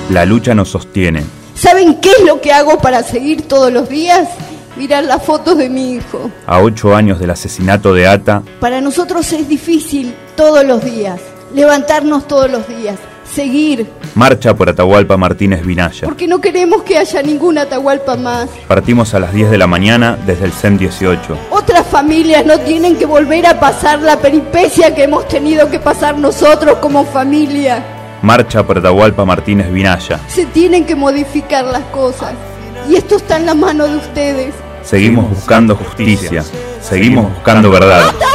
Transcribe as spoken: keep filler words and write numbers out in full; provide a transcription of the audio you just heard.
La lucha nos sostiene. ¿Saben qué es lo que hago para seguir todos los días? Mirar las fotos de mi hijo. A ocho años del asesinato de Ata, Para nosotros es difícil todos los días, levantarnos todos los días, seguir, marcha por Atahualpa Martínez Vinaya. porque no queremos que haya ninguna Atahualpa más. Partimos a las diez de la mañana desde el C E M dieciocho. Otras familias no tienen que volver a pasar la peripecia que hemos tenido que pasar nosotros como familia. Marcha por Atahualpa Martínez Vinaya. Se tienen que modificar las cosas. Y esto está en la mano de ustedes. Seguimos buscando justicia. Seguimos buscando verdad.